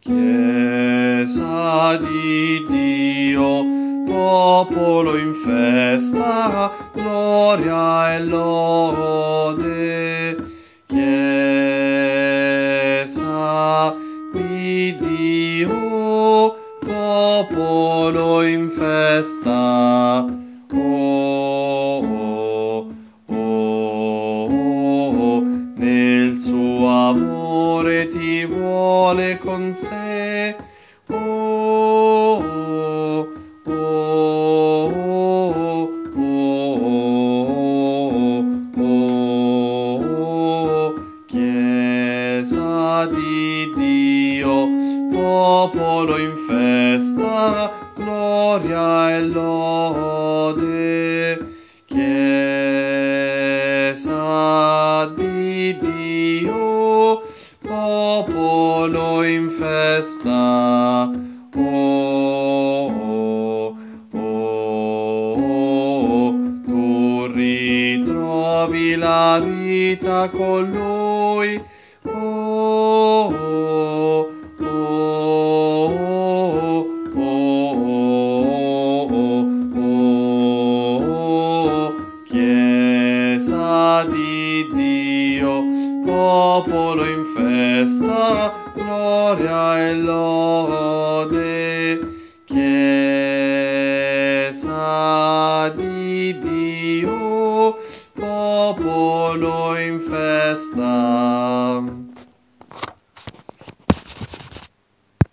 Chiesa di Dio, popolo in festa, gloria e lode. Chiesa di Dio, popolo in festa. Nel suo amore ti vuole con sé. Chiesa di Dio, popolo in festa, gloria e lode. Chiesa di Dio, popolo in festa. Tu ritrovi la vita con Lui. Chiesa di Dio, popolo in festa, gloria e lode.